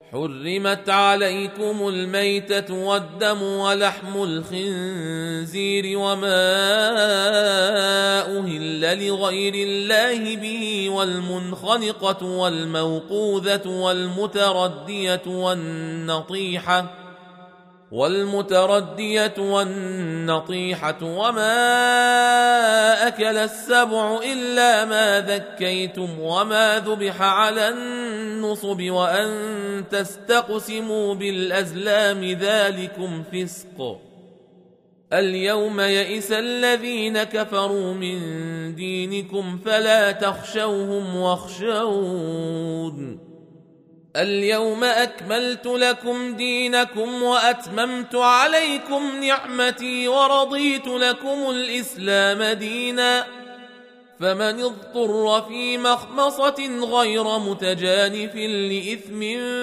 حرمت عليكم الميتة والدم ولحم الخنزير وما أهل لغير الله به والمنخنقة والموقوذة والمتردية والنطيحة وما أكل السبع إلا ما ذكيتم وما ذبح على النصب وأن تستقسموا بالأزلام ذلكم فسق. اليوم يئس الذين كفروا من دينكم فلا تخشوهم واخشون. اليوم أكملت لكم دينكم وأتممت عليكم نعمتي ورضيت لكم الإسلام دينا. فمن اضطر في مخمصة غير متجانف لإثم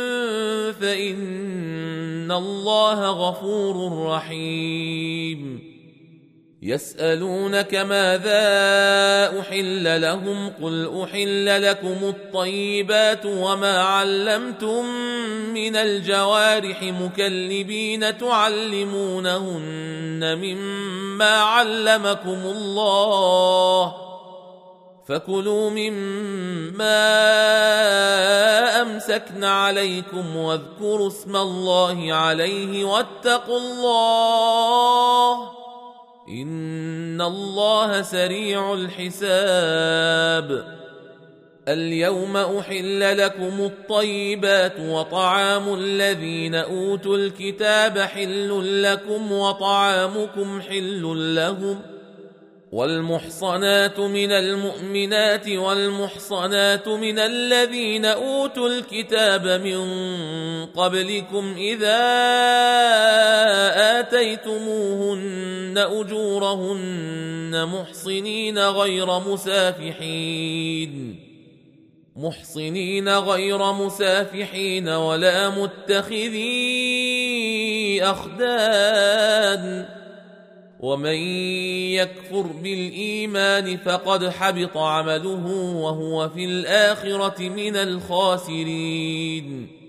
فإن الله غفور رحيم. يسألونك ماذا أحل لهم قل أحل لكم الطيبات وما علمتم من الجوارح مكلبين تعلمونهن مما علمكم الله فكلوا مما أمسكن عليكم واذكروا اسم الله عليه واتقوا الله إن الله سريع الحساب. اليوم أحل لكم الطيبات وطعام الذين أوتوا الكتاب حل لكم وطعامكم حل لهم والمحصنات من المؤمنات والمحصنات من الذين أوتوا الكتاب من قبلكم إذا آتيتموهن أجورهن محصنين غير مسافحين ولا متخذي أخدان. ومن يكفر بالإيمان فقد حبط عمله وهو في الآخرة من الخاسرين.